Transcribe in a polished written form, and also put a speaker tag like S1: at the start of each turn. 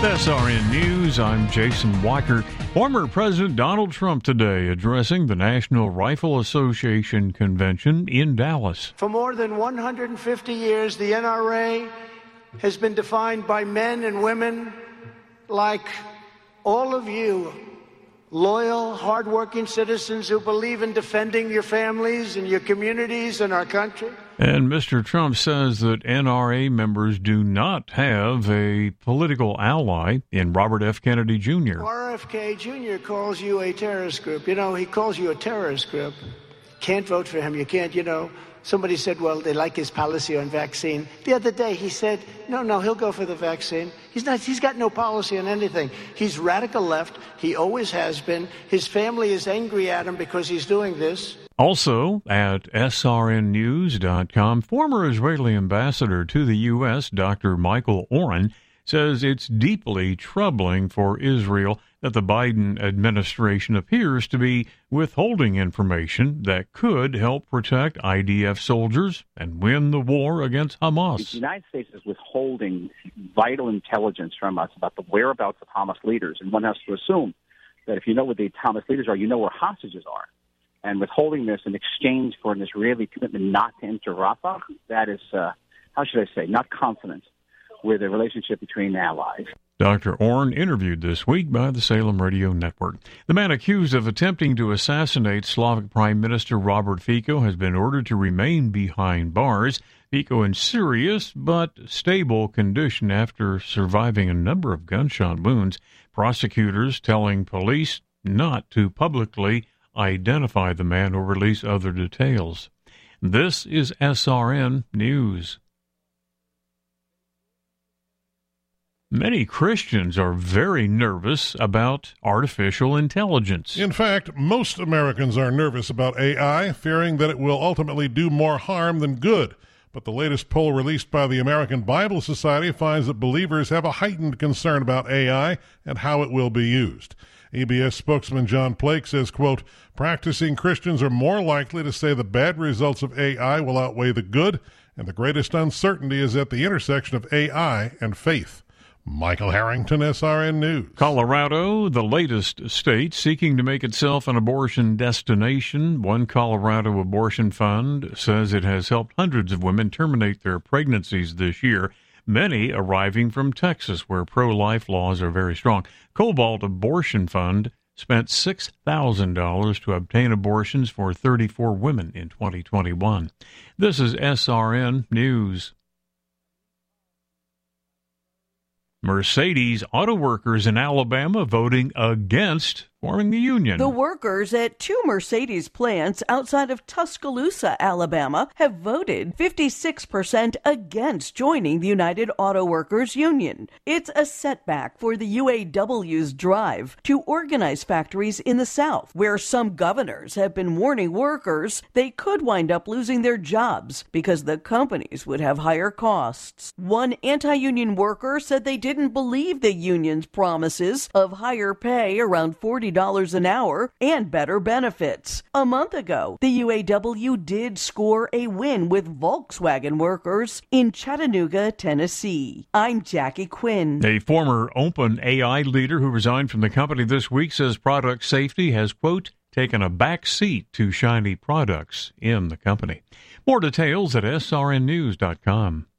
S1: With SRN News, I'm Jason Weicker. Former President Donald Trump today addressing the National Rifle Association convention in Dallas.
S2: For more than 150 years, the NRA has been defined by men and women like all of you, loyal, hardworking citizens who believe in defending your families and your communities and our country.
S1: And Mr. Trump says that NRA members do not have a political ally in Robert F. Kennedy Jr.
S2: RFK Jr. calls you a terrorist group. You know, he calls you a terrorist group. Can't vote for him. You can't, Somebody said, well, they like his policy on vaccine. The other day he said, no, he'll go for the vaccine. He's got no policy on anything. He's radical left. He always has been. His family is angry at him because he's doing this.
S1: Also at srnnews.com, former Israeli ambassador to the U.S., Dr. Michael Oren, says it's deeply troubling for Israel that the Biden administration appears to be withholding information that could help protect IDF soldiers and win the war against Hamas.
S3: The United States is withholding vital intelligence from us about the whereabouts of Hamas leaders, and one has to assume that if you know what the Hamas leaders are, you know where hostages are. And withholding this in exchange for an Israeli commitment not to enter Rafah, that is, not confident with the relationship between allies.
S1: Dr. Orn interviewed this week by the Salem Radio Network. The man accused of attempting to assassinate Slovak Prime Minister Robert Fico has been ordered to remain behind bars. Fico in serious but stable condition after surviving a number of gunshot wounds. Prosecutors telling police not to publicly identify the man or release other details. This is SRN News. Many Christians are very nervous about artificial intelligence.
S4: In fact, most Americans are nervous about AI, fearing that it will ultimately do more harm than good. But the latest poll released by the American Bible Society finds that believers have a heightened concern about AI and how it will be used. ABS spokesman John Plake says, quote, practicing Christians are more likely to say the bad results of AI will outweigh the good, and the greatest uncertainty is at the intersection of AI and faith. Michael Harrington, SRN News.
S1: Colorado, the latest state seeking to make itself an abortion destination. One Colorado abortion fund says it has helped hundreds of women terminate their pregnancies this year, many arriving from Texas, where pro-life laws are very strong. Cobalt Abortion Fund spent $6,000 to obtain abortions for 34 women in 2021. This is SRN News. Mercedes auto workers in Alabama voting against forming the union.
S5: The workers at two Mercedes plants outside of Tuscaloosa, Alabama, have voted 56% against joining the United Auto Workers Union. It's a setback for the UAW's drive to organize factories in the South, where some governors have been warning workers they could wind up losing their jobs because the companies would have higher costs. One anti-union worker said they didn't believe the union's promises of higher pay around $40 an hour and better benefits. A month ago, the UAW did score a win with Volkswagen workers in Chattanooga, Tennessee. I'm Jackie Quinn.
S1: A former OpenAI leader who resigned from the company this week says product safety has, quote, taken a back seat to shiny products in the company. More details at srnnews.com.